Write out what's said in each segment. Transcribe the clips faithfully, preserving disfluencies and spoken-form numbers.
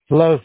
Hello.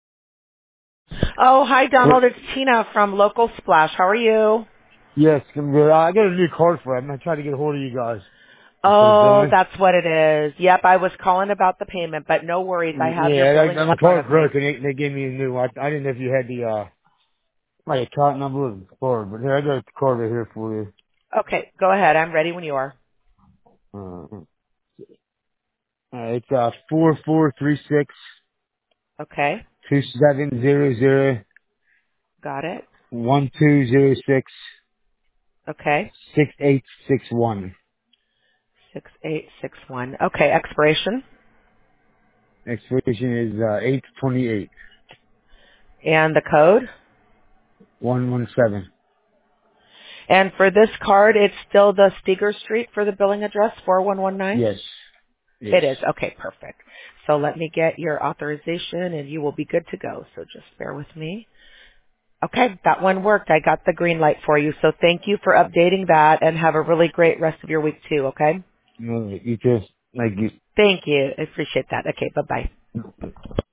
Oh, hi, What? Donald. It's Tina from Local Splash. How are you? Yes, I'm good. I got a new card for it. I'm trying to get a hold of you guys for the Oh, billing. that's what it is. Yep, I was calling about the payment, but no worries. I have your Yeah, billing that, in my front card of me. broke and they, they gave me a new one. I, I didn't know if you had the, uh, my account number of the card, but here, I got the card right here for you. Okay, go ahead. I'm ready when you are. Uh, uh, it's, uh, four four three six Okay, two seven zero zero got it. one two zero six Okay, six eight six one. six eight six one. Okay, expiration. Expiration is, uh, eight twenty-eight And the code. one one seven. And for this card, it's still the Steger Street for the billing address, four one one nine? Yes. Yes. It is. Okay, perfect. So let me get your authorization and you will be good to go. So just bear with me. Okay, that one worked. I got the green light for you. So thank you for updating that and have a really great rest of your week too, okay? No, you just, like, you, Thank you. I appreciate that. Okay, bye-bye.